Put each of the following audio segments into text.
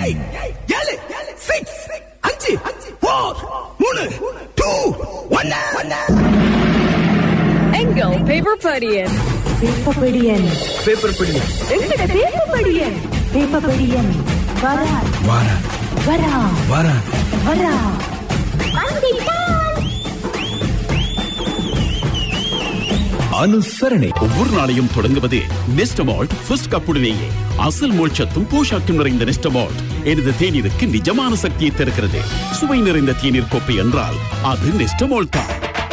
7 6 5 4 3 2 1 எங்கள் பேப்பர் படியன் எங்கட பேப்பர் படியன் வரா அனுசரணை ஒவ்வொரு நாளையும் தொடங்குவது நெஸ்டமால்ட் ஃபர்ஸ்ட் கப்புடனேயே. அசல் மோட்சத்தும் போஷாக்கும் நிறைந்த நெஸ்டமால்ட் எனது தேநீருக்கு நிஜமான சக்தியை தருகிறது. சுவை நிறைந்த தேநீர் கோப்பை என்றால் அது நெஸ்டமால்ட் தான்.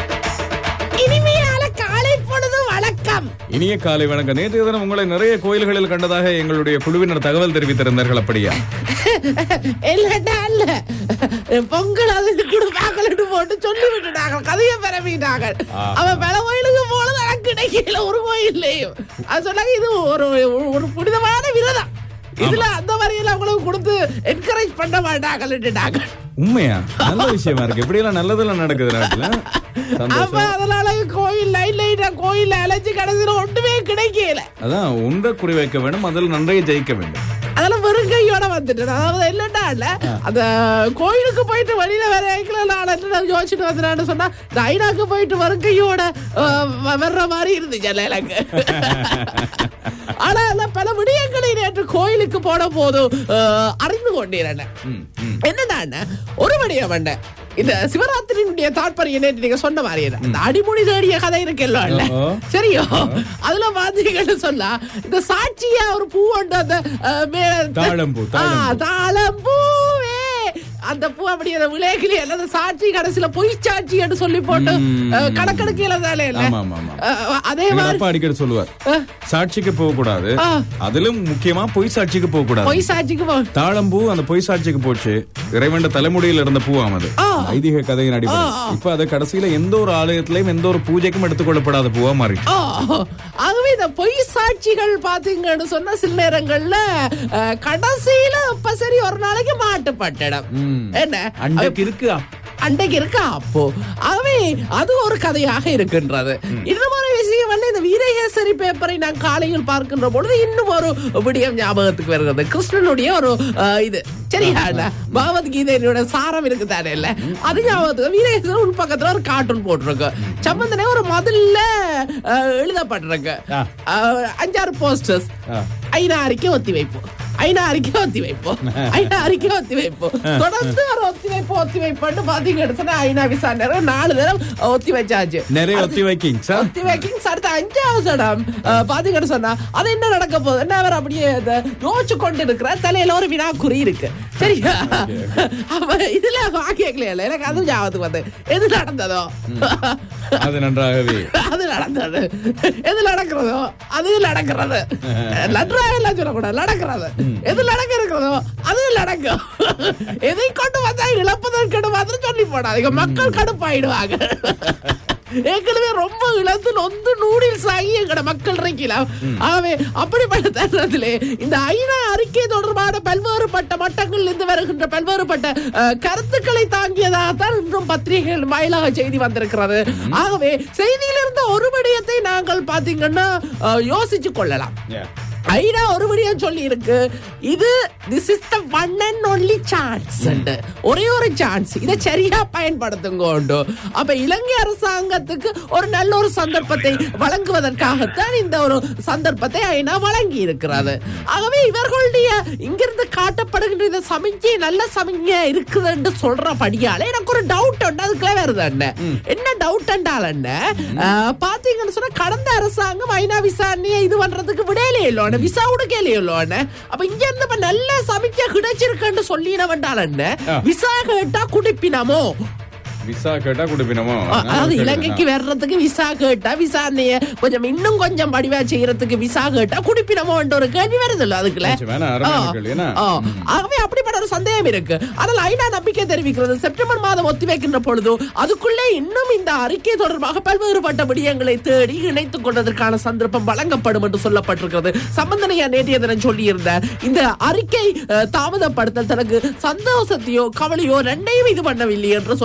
இனிய காலை வணக்கம். நேற்றைய தினம் உங்களை நிறைய கோயில்களில் கண்டதாக எங்களுடைய குழுவினர் தகவல் தெரிவித்திருந்தார்கள். அப்படியா? இல்ல பொங்கல் அதுக்கு கூட பாக்கலட்டு போட்டு சொல்லி விட்டுட்டாங்க, கதையை பரப்பிட்டாங்க. அவன் பல கோயிலுக்கு போனது எனக்கு கிடைக்கல, ஒரு கோயில்லையும். அது சொன்னாங்க இது ஒரு புனிதமான விரதம், இதுல அந்த வரையில அவங்களுக்கு கொடுத்து என்கரேஜ் பண்ண மாட்டாங்க. உண்மையா? நல்ல விஷயமா இருக்கு. இப்படி எல்லாம் நல்லதெல்லாம் நடக்குது நாட்டுல. அப்ப அதனால கோயில் கோயில் அலைஞ்சு கடைசியில ஒன்றுமே கிடைக்கல. அதான் உண்ட குறி வைக்க வேண்டும், அதில் நன்றைய ஜெயிக்க வேண்டும். அதெல்லாம் வெறும் கையோட வந்துட்டு, அதாவது இல்லட்டா இல்ல அந்த கோயிலுக்கு போயிட்டு வெளியில வேற நான் யோசிச்சுட்டு வந்துடான்னு சொன்னா இந்த ஐநாக்கு போயிட்டு வெறும் கையோட வர்ற மாதிரி இருந்துச்சு எனக்கு. ஆனா பல விடயங்களை நேற்று கோயிலுக்கு போன போது அறிந்து கொண்டேன். என்னன்னா ஒரு விடயம் வேண்ட இந்த சிவராத்திரியினுடைய தாற்பயம் நேற்று நீங்க சொன்ன மாதிரி அந்த அடிமொழி தேடிய கதை இருக்குல்ல சரியோ, அதுல பாத்தீங்கன்னு சொன்னா இந்த சாட்சியா ஒரு பூ உண்டு, அந்த தாழம்பூவே அந்த பூ அப்படி அந்த விளையாக்கிலே அல்லது சாட்சி கடைசியில பொய் சாட்சி என்று சொல்லி போட்டு கணக்கெடுக்கல தானே இல்ல. அதே மாதிரி அடிக்கடி சொல்லுவார், சாட்சிக்கு போக கூடாது, அதிலும் முக்கியமா பொய் சாட்சிக்கு போக கூடாது. பொய் சாட்சிக்கு தாழம்பூ அந்த பொய் சாட்சிக்கு போச்சு, இறைவன் தலைமுடியில் இருந்த பூவாம் அது ஐதீக கதையின் அடிப்படை. இப்ப அது கடைசியில எந்த ஒரு ஆலயத்திலையும் எந்த ஒரு பூஜைக்கும் எடுத்துக்கொள்ளப்படாத பூவா மாறி. ஆகவே இந்த பொய் சாட்சிகள் பாத்தீங்கன்னு சொன்னா சில நேரங்கள்ல கடைசியில இப்ப சரி ஒரு நாளைக்கு மாட்டுப்பட்டிடம் என்ன அன்றைக்கு இருக்கு அப்போ. ஆகவே அது ஒரு கதையாக இருக்கின்றது. இந்த மாதிரி விஷயம் வந்து இந்த வீரகேசரி பேப்பரை நான் காலையில் பார்க்கின்ற பொழுது இன்னும் ஒரு விடயம் ஞாபகத்துக்கு வருகிறது. கிருஷ்ணனுடைய ஒரு இது சரியா பகவத்கீதையோட சாரம் இருக்கு தானே இல்ல, அது ஞாபகத்துக்கு வீரகேசரி உள் பக்கத்துல ஒரு கார்ட்டூன் போட்டிருக்கு. சம்பந்தனே ஒரு மதில்ல எழுதப்பட்டிருக்கு 5-6 போஸ்டர்ஸ். ஐநா அறிக்கை ஒத்தி வைப்போம், ஐநா அறிக்கை ஒத்தி வைப்போம், ஐநா அறிக்கை ஒத்தி வைப்போம், தொடர்ந்து ஒரு ஒத்தி வைப்போம் பாத்தீங்கன்னு சொன்னா ஐநா விசாரணை 4 தடவை ஒத்தி வச்சாச்சு. நிறைய ஒத்தி வைக்கிங் அடுத்த 5வது இடம் பாத்தீங்கன்னு சொன்னா அது என்ன நடக்க போகுது என்ன அவர் அப்படியே யோசிச்சு கொண்டு இருக்கிற தலையில ஒரு வினாக்குறி இருக்கு சரியா. அப்ப இதுல வாக்கியங்களே இல்ல எனக்கு அது ஞாபகத்துக்கு வந்து எது நடந்ததோ அது நன்றாகவே அது நடந்தது, எது நடக்கிறதோ அது நடக்கிறது, நன்றாக எல்லாம் சொல்லக்கூடாது, நடக்கிறது எது நடக்க இருக்கிறதோ அது நடக்கும். எதை கொண்டு வந்தா இழப்பதற்கு மாதிரி சொல்லி போடாதீங்க, மக்கள் கடுப்பாயிடுவாங்க. ஏற்கனவே ரொம்ப இழந்து நொந்து நூடில்ஸ் ஆகி எங்கட மக்கள் இருக்கலாம். ஆகவே அப்படிப்பட்ட தருணத்திலே இந்த ஐநா அறிக்கை தொடர்பான பல்வேறுபட்ட மட்டங்களில் இருந்து வருகின்ற பல்வேறுபட்ட கருத்துக்களை தாங்கியதாகத்தான் இன்றும் பத்திரிகைகள் வாயிலாக செய்தி வந்திருக்கிறது. ஆகவே செய்தியிலிருந்து ஒரு விடயத்தை நாங்கள் பாத்தீங்கன்னா யோசிச்சு கொள்ளலாம். ஐநா ஒரு விடயம் சொல்லி இருக்கு, இது this is the one and only chance, ஒரே ஒரு சான்ஸ், இதை சரியா பயன்படுத்துங்க. அப்ப இலங்கை அரசாங்கத்துக்கு ஒரு நல்ல ஒரு சந்தர்ப்பத்தை வழங்குவதற்காகத்தான் இந்த ஒரு சந்தர்ப்பத்தை ஐநா வழங்கி இருக்கிறது. ஆகவே இவர்களுடைய இங்கிருந்து காட்டப்படுகின்ற இந்த சமிஞ்சை நல்ல சமிஞ்சை இருக்குது என்று சொல்றபடியால எனக்கு ஒரு டவுட் உண்டு. அதுக்குள்ள வருது என்ன டவுட் என்றால் பாத்தீங்கன்னு சொன்னா கடந்த அரசாங்கம் ஐநா விசாரணையை இது பண்றதுக்கு விடையிலே இல்லை, விசா உடுக்கலையோன்னு. அப்ப இங்க இருந்து நல்ல சமைக்க கிடைச்சிருக்குன்னு சொல்லினவன்டால விசா கேட்டா குடிப்பினமோ, விசா கேட்டா குடுப்பினமோ, அதாவது இலங்கைக்கு வர்றதுக்கு விசா கேட்டா விசாரணைய கொஞ்சம் இன்னும் கொஞ்சம் படிவா செய்யறதுக்கு விசா கேட்டா குடிப்பினமோ ஒரு கேள்வி வருதுல்ல. அதுக்குள்ள ஆகவே அப்படிப்பட்ட ஒரு சந்தேகம் இருக்கு. ஆனால் ஐநா நம்பிக்கை தெரிவிக்கிறது செப்டம்பர் மாதம் ஒத்தி வைக்கின்ற பொழுது அதுக்குள்ளே இன்னும் இந்த அறிக்கை தொடர்பாக பல்வேறுபட்ட விடயங்களை தேடி இணைத்துக் கொள்வதற்கான சந்தர்ப்பம் வழங்கப்படும் என்று சொல்லப்பட்டிருக்கிறது. சம்பந்தனையா நேற்றைய தினம் சொல்லியிருந்தார், இந்த அறிக்கை தாமதப்படுத்தல் தனக்கு சந்தோஷத்தையோ கவலையோ ரெண்டையும் இது பண்ணவில்லை என்று சொல்லியிருந்தார்.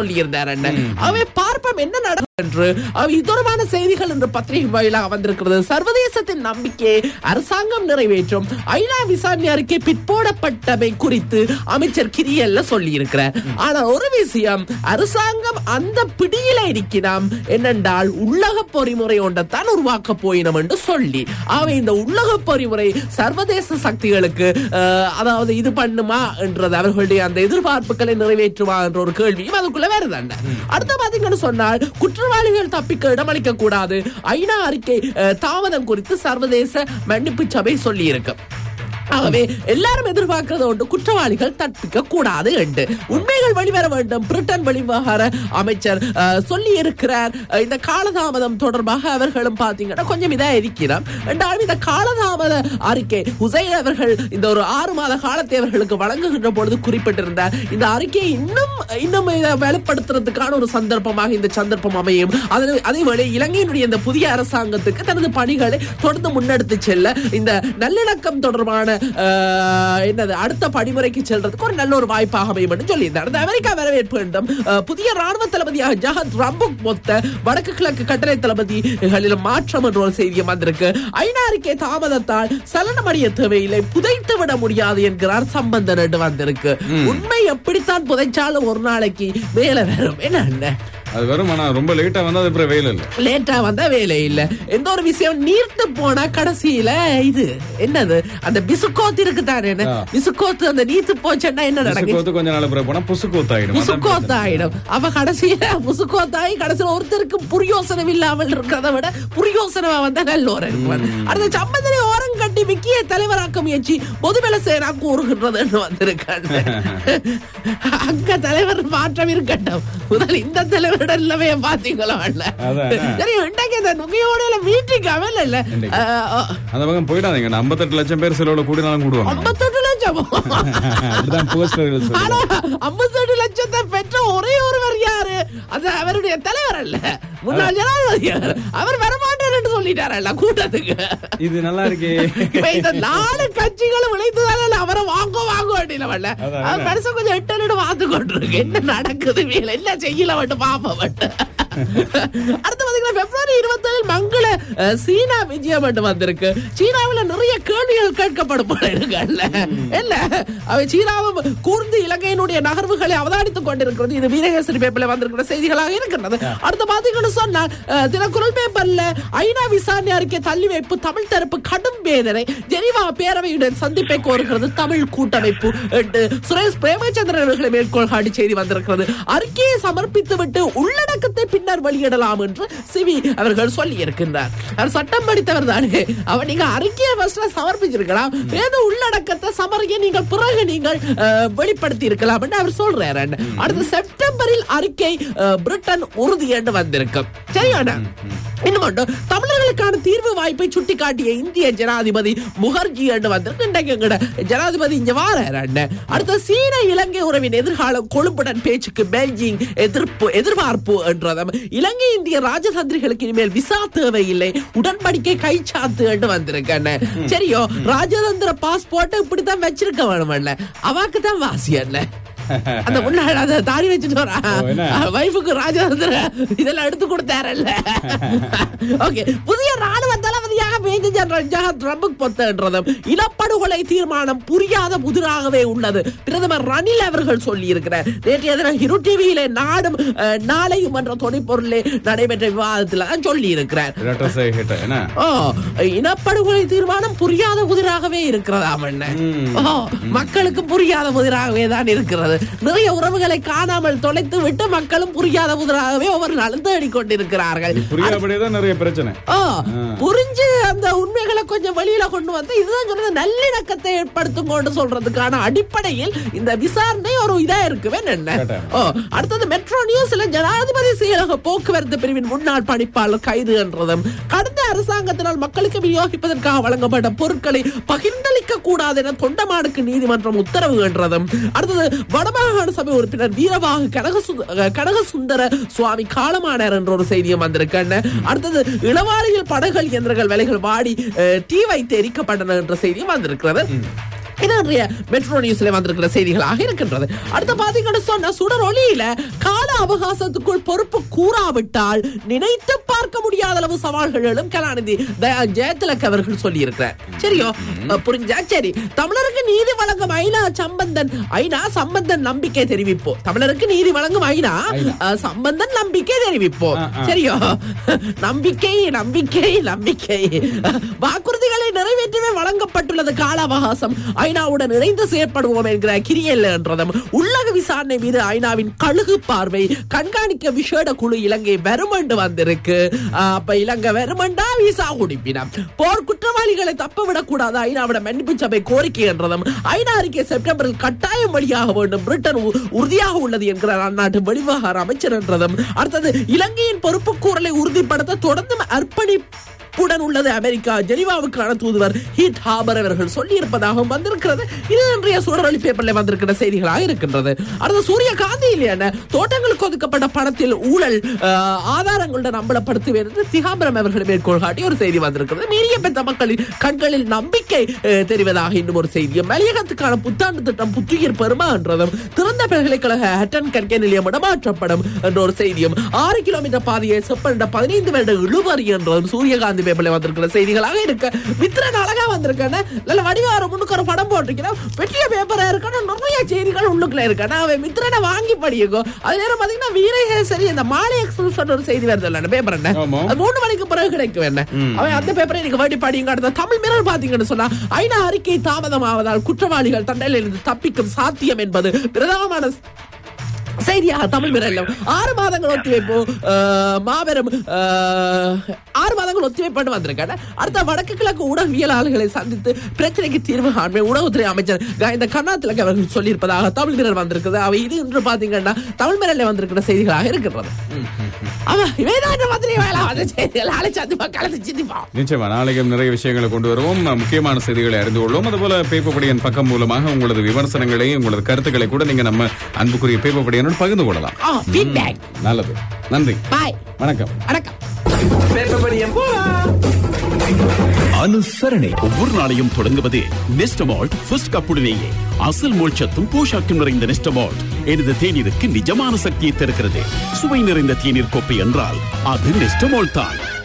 சொல்லியிருந்தார். அவை பார்ப்போம் என்ன நடக்கும் என்று. தொடர்பான செய்திகள் என்று பத்திரிகை வாயிலாக வந்திருக்கிறது. சர்வதேசத்தின் நம்பிக்கையை அரசாங்கம் நிறைவேற்றும் ஐநா விசாரணை அறிக்கை பிற்போடப்பட்டவை குறித்து அமைச்சர் கிரியல்ல சொல்லி இருக்கிறார். ஆனா ஒரு விஷயம், அரசாங்கம் அந்த பிடியில இருக்கிறோம் என்னென்றால் உள்ளக பொறிமுறை ஒன்றைத்தான் உருவாக்க போயினோம் என்று சொல்லி அவை இந்த உள்ளக பொறிமுறை சர்வதேச சக்திகளுக்கு அதாவது இது பண்ணுமா என்றது, அவர்களுடைய அந்த எதிர்பார்ப்புகளை நிறைவேற்றுமா என்ற ஒரு கேள்வியும் அதுக்குள்ள வருதாண்ட. அடுத்த பாத்தீங்கன்னு சொன்னால் குற்றவாளிகள் தப்பிக்க இடமளிக்க கூடாது, ஐநா அறிக்கை தாமதம் குறித்து சர்வதேச மன்னிப்பு சபை சொல்லி இருக்கு. ஆகவே எல்லாரும் எதிர்பார்க்கிறது ஒன்று, குற்றவாளிகள் தப்பிக்க கூடாது என்று. உண்மைகள் வெளிவர வேண்டும். பிரிட்டன் வெளிவிவகார அமைச்சர் சொல்லி இருக்கிறார். இந்த காலதாமதம் தொடர்பாக அவர்களும் பாத்தீங்கன்னா கொஞ்சம் இதா இருக்கிறார் என்றாலும் இந்த காலதாமத அறிக்கை ஹுசைன் அவர்கள் இந்த ஒரு 6 மாத காலத்தை அவர்களுக்கு வழங்குகின்ற பொழுது குறிப்பிட்டிருந்தார். இந்த அறிக்கையை இன்னும் வெளிப்படுத்துறதுக்கான ஒரு சந்தர்ப்பமாக இந்த சந்தர்ப்பம் அமையும். அதேவேளை இலங்கையினுடைய இந்த புதிய அரசாங்கத்துக்கு தனது பணிகளை தொடர்ந்து முன்னெடுத்து செல்ல இந்த நல்லிணக்கம் தொடர்பான என்னது அடுத்த படிமுறைக்கு செல்றதுக்கு ஒரு நல்ல ஒரு வாய்ப்பாக அமையும் என்று சொல்லியிருந்தார். அமெரிக்கா வரவேற்பு வேண்டும். புதிய ராணுவ தளபதியாக ஜஹத் ரம்புக் மொத்த வடக்கு கிழக்கு கட்டளை தளபதிகளில் மாற்றம் என்ற ஒரு செய்தியும் வந்திருக்கு. ஐநா அறிக்கை தாமதத்தால் சலனமடைய தேவையில்லை, புதைத்து விட முடியாது என்கிறார் சம்பந்தன் என்று வந்திருக்கு. உண்மை எப்படித்தான் புதைச்சாலும் ஒரு நாளைக்கு வேலை வரும். என்ன அது வரும், ஆனா ரொம்ப லேட்டா வந்தா அது வேலை இல்ல, லேட்டா வந்தா வேலை இல்ல. எந்த ஒரு விஷயம் நீர்த்து போனா கடைசியில இது என்னது அந்த பிசுக்கோத்து இருக்கு தானே, பிசுக்கோத்து அந்த நீத்து போச்சுன்னா என்ன நடக்கும், கொஞ்ச நாள் பிறகு போனா புசுக்கோத்தாயிடும். அவ கடைசியில புசுக்கோத்தாயி கடைசியில ஒருத்தருக்கு புரியோசனம் இல்லாமல் இருக்கிறத விட புரியோசனமா வந்தா நல்ல ஒரு அடுத்த சம்பந்தனை ஓரம் கட்டி விக்கிய தலைவராக்க முயற்சி பொதுபல சேனா கூறுகின்றது வந்திருக்காங்க. அங்க தலைவர் மாற்றம் இருக்கட்டும், முதல் இந்த தலைவர் பாத்தீங்களா போயிடாதீங்க. 58 லட்சம் பேர் செலவுல கூடினாலும் கூடுவாங்க. 58 லட்சம் 58 லட்சத்தை பெற்ற ஒரே ஒருவர் யாரு? அது அவருடைய தலைவர் அல்ல, முன்னாள் ஜனாதிபதி. அவர் வரமாட்டார் என்று சொல்லிட்டாரல்ல கூட்டத்துக்கு. இது நல்லா இருக்கு. இந்த 4 கட்சிகளும் விளைத்துதான அவரை வாங்க வேண்டியவல்ல. அவர் மனசு கொஞ்சம் எட்டனோட பார்த்து கொண்டிருக்கு என்ன நடக்குது, வேலை என்ன செய்யல மட்டும் பாப்ப. அடுத்து பாத்தீங்கன்னா பிப்ரவரி 27 மங்கள சீனா விஜயம் வந்திருக்கு. சீனாவில் நிறைய கேள்விகள் கேட்கப்படும் இல்ல, அவை சீனாவும் கூர்ந்து இலங்கையினுடைய நகர்வுகளை அவதானித்துக் கொண்டிருக்கிறது. இது வீரகேசரி பேப்பர்ல வந்திருக்கிற செய்திகளாக இருக்கிறது. அடுத்து பாத்தீங்கன்னு சொன்னால் தினக்குரல் பேப்பர்ல ஐநா விசாரணை அறிக்கை தள்ளி வைப்பு, தமிழ் தரப்பு கடும் வேதனை, ஜெனீவா பேரவையுடன் சந்திப்பை கோருகிறது தமிழ் கூட்டமைப்பு என்று சுரேஷ் பிரேமச்சந்திரன் அவர்களை மேற்கோள் காட்டி செய்தி வந்திருக்கிறது. அறிக்கையை சமர்ப்பித்து விட்டு உள்ளடக்கத்தை பின்னர் வெளியிடலாம் என்று சிவி அவர்கள் சொல்லி இருக்கின்றார். அவர் சட்டம் படித்தவர் தானே, அவர் நீங்க அறிக்கையை சமர்ப்பிச்சிருக்கலாம், வேத உள்ளடக்கத்தை சமர்க்க நீங்கள் பிறகு நீங்கள் வெளிப்படுத்தி இருக்கலாம் என்று அவர் சொல்றாரு. அடுத்த செப்டம்பரில் அறிக்கை பிரிட்டன் உறுதி என்று வந்திருக்கும். சரியான இன்னும் தமிழர்களுக்கான தீர்வு வாய்ப்பை சுட்டிக்காட்டிய இந்திய ஜனாதிபதி முகர்ஜி என்று வந்திருக்கு. ஜனாதிபதி இங்க வாராரு. அடுத்த சீன இலங்கை உறவின் எதிர்காலம் கொழும்புடன் பேச்சுக்கு பெய்ஜிங் எதிர்பார்ப்பு என்றதும் இலங்கை இந்திய ராஜதந்திரிகளுக்கு இனிமேல் விசா தேவையில்லை, உடன்படிக்கை கைச்சாத்து என்று வந்திருக்க. சரியோ, ராஜதந்திர பாஸ்போர்ட் இப்படித்தான் வச்சிருக்க வேணும்ல, அவாக்கு தான் வாசி அல்ல. அந்த முன்னாடி தாடி வச்சுட்டு வைஃபுக்கு ராஜதந்திர இதெல்லாம் எடுத்து கொடுத்தாரல்ல. ஓகே, புதிய ராணுவ தளபதியாக மேஜர் ஜெனரல் ஜஹத் ரம்புக் பொத்தன்றதும் இனப்படுகொலை தீர்மானம் புரியாத புதிராகவே உள்ளது பிரதமர் ரணில் அவர்கள் சொல்லி இருக்கிறார். நேற்றைய தினம் ஹிரு டிவியிலே நாடும் நாளையும் என்ற துணைப்பொருளே நடைபெற்ற விவாதத்தில் சொல்லி இருக்கிறார். இனப்படுகொலை தீர்மானம் புரியாத புதிராகவே இருக்கிறதா? மக்களுக்கு புரியாத புதிராகவே தான் இருக்கிறது. நிறைய உறவுகளை காணாமல் தொலைத்து விட்டு மக்களும் புரியாத புதிராகவே ஒவ்வொரு நாளும் தேடிக்கொண்டிருக்கிறார்கள். நிறைய பிரச்சனை புரிஞ்சு அந்த உண்மைகளை கொஞ்சம் வெளியில கொண்டு வந்து இதுதான் சொல்றது நல்லிணக்கத்தை ஏற்படுத்தும் கொண்டு சொல்றதுக்கான அடிப்படையில் இந்த விசாரணை ஒரு இதா இருக்குவே. அடுத்தது மெட்ரோ நியூஸ்ல ஜனாதிபதி செயலக போக்குவரத்து பிரிவின் முன்னாள் பணிப்பாளர் கைது என்றதும் கடந்த அரசாங்கத்தினால் மக்களுக்கு விநியோகிப்பதற்காக வழங்கப்பட்ட பொருட்களை பகிர்ந்தளிக்க கூடாது என தொண்டமானுக்கு நீதிமன்றம் உத்தரவு என்றதும் அடுத்தது வடமாகாண சபை உறுப்பினர் வீரவாகு கனகசுந்தர சுவாமி காலமானார் என்ற ஒரு செய்தியும் வந்திருக்க. அடுத்தது இளவாரியில் படகுகள் இயந்திரங்கள் விலைகள் வாடி தீ வைத்து எரிக்கப்பட்டன என்ற செய்தியும் வந்திருக்கிறது. இன்றைய மெட்ரோ நியூஸ்ல வந்திருக்கிற செய்திகளாக இருக்கின்றது. அடுத்து பாத்தீங்கன்னு சொன்ன சுடர் ஒளியில கால அவகாசத்துக்குள் பொறுப்பு கூறாவிட்டால் நினைத்து பார்க்க முடியாத அளவு சவால்கள் எழும் கலாநிதி ஜெயதிலக் அவர்கள் சொல்லி இருக்கிறார். சரியோ புரிஞ்சா சரி. தமிழருக்கு நீதி வழங்கும் ஐநா சம்பந்தன் நம்பிக்கை தெரிவிப்போம். தமிழருக்கு நீதி வழங்கும் ஐநா சம்பந்தன் நம்பிக்கை தெரிவிப்போம். சரியோ நம்பிக்கை நம்பிக்கை நம்பிக்கை வாக்குறுதிகளை நிறைவேற்றவே வழங்கப்பட்டுள்ளது கால அவகாசம். ஐநாவுடன் இணைந்து செயற்படுவோம் என்கிற கிரியல் என்றதும் உள்ளக விசாரணை மீது ஐநாவின் கழுகு பார்வை கண்காணிக்க விசேட குழு இலங்கை வருமென்று வந்திருக்கு. அப்ப இலங்கை வருமெண்டா விசா குடிப்பினம் போர் குற்றவாளிகளை தப்பவிடக் கூடாது ஐநாவிட மன்னிப்பு சபை கோரிக்கை என்றதும் ஐநா அறிக்கை செப்டம்பரில் கட்டாயம் வழியாக வேண்டும் பிரிட்டன் உறுதியாக உள்ளது என்கிறார் அந்நாட்டு வெளிவிவகார அமைச்சர் என்றதும் அடுத்தது இலங்கையின் பொறுப்பு கூறலை உறுதிப்படுத்த தொடர்ந்து அர்ப்பணிப்புடன் உள்ளது அமெரிக்கா ஜெனீவாவுக்கான தூதுவர் ஹீத் ஹாபர் அவர்கள் சொல்லி இருப்பதாகவும் வந்திருக்கிறது. இது இன்றைய சுடரொளி பேப்பர்ல வந்திருக்கிற செய்திகளாக இருக்கின்றது. அடுத்த சூரியகாந்தி இல்லையான தோட்டங்களுக்கு ஒதுக்கப்பட்ட பணத்தில் ஊழல் ஆதாரங்களுடன் அம்பலப்படுத்துவேன் என்று திகாம்பரம் அவர்கள் மேற்கோள் காட்டி ஒரு செய்தி வந்திருக்கிறது. மீறிய பெற்ற மக்களின் கண்களில் நம்பிக்கை தெரிவதாக இன்னும் ஒரு செய்தியும் மலையகத்துக்கான புத்தாண்டு திட்டம் புத்துயிர் பெறுமா என்றதும் திறந்த பல்கலைக்கழக ஹட்டன் கற்கை நிலையம் இடமாற்றப்படும் என்ற ஒரு செய்தியும் 6 கிலோமீட்டர் பாதையை செப்பனிட 15 வருட இழுபறி என்றதும் சூரியகாந்தி பேப்பர்ல வந்திருக்கிற செய்திகளாக இருக்கு. மித்திரன் அழகா வந்திருக்கான நல்ல வடிவார முன்னுக்கு ஒரு படம் போட்டிருக்கேன் பெரிய பேப்பரா இருக்கான நிறைய செய்திகள் உள்ளுக்குள்ள இருக்கான அவன் மித்திரனை வாங்கி படிக்கும். அது நேரம் பாத்தீங்கன்னா வீரகேசரி இந்த மாலை எக்ஸ்பிரஸ் ஒரு செய்தி வருது இல்ல பேப்பர் என்ன 3 மணிக்கு பிறகு கிடைக்கும் என்ன அவன் அந்த பேப்பரை எனக்கு வேண்டி படிங்க. அடுத்த தமிழ் மிரர் பாத்தீங்கன்னு சொன்னா ஐநா அறிக்கை தாமதமாவதால் குற்றவாளிகள் தண்டனையிலிருந்து தப்பிக்கும் சாத்தியம் என்பது பிரதானமான செய்தியாக தமிழ் மிரல் 6 மாதங்கள் ஒத்திவைப்பு மாபெரும் 6 மாதங்கள் ஒத்திவைப்பு வந்திருக்காங்க. அடுத்த வடக்கு கிழக்கு ஊடகவியலாளர்களை சந்தித்து பிரச்சனைக்கு தீர்வு காண்பை உணவுத்துறை அமைச்சர் இந்த கர்நாடக அவர்கள் சொல்லியிருப்பதாக தமிழ் மிரல் வந்திருக்கிறது. அவை இது என்று பாத்தீங்கன்னா தமிழ் மிரல்ல வந்திருக்கிற செய்திகளாக இருக்கிறது. நிச்சயமா நாளைக்கும் நிறைய விஷயங்களை கொண்டு வருவோம். முக்கியமான செய்திகளை அறிந்து கொள்வோம். அதுபோல பேப்பபடியன் பக்கம் மூலமாக உங்களது விமர்சனங்களையும் உங்களது கருத்துக்களை கூட நீங்க நம்ம அன்புக்குரிய பேப்பபடியனோடு பகிர்ந்து கொள்ளலாம். நல்லது, நன்றி, வணக்கம். அனுசரணை ஒவ்வொரு நாளையும் தொடங்குவது நெஸ்டமால்ட் ஃபர்ஸ்ட் கப்புடனேயே. அசல் மோட்சத்தும் போஷாக்கும் நிறைந்த நெஸ்டமால்ட் எனது தேநீருக்கு நிஜமான சக்தியை தருகிறது. சுவை நிறைந்த தேநீர் கோப்பை என்றால் அது நெஸ்டமால்ட் தான்.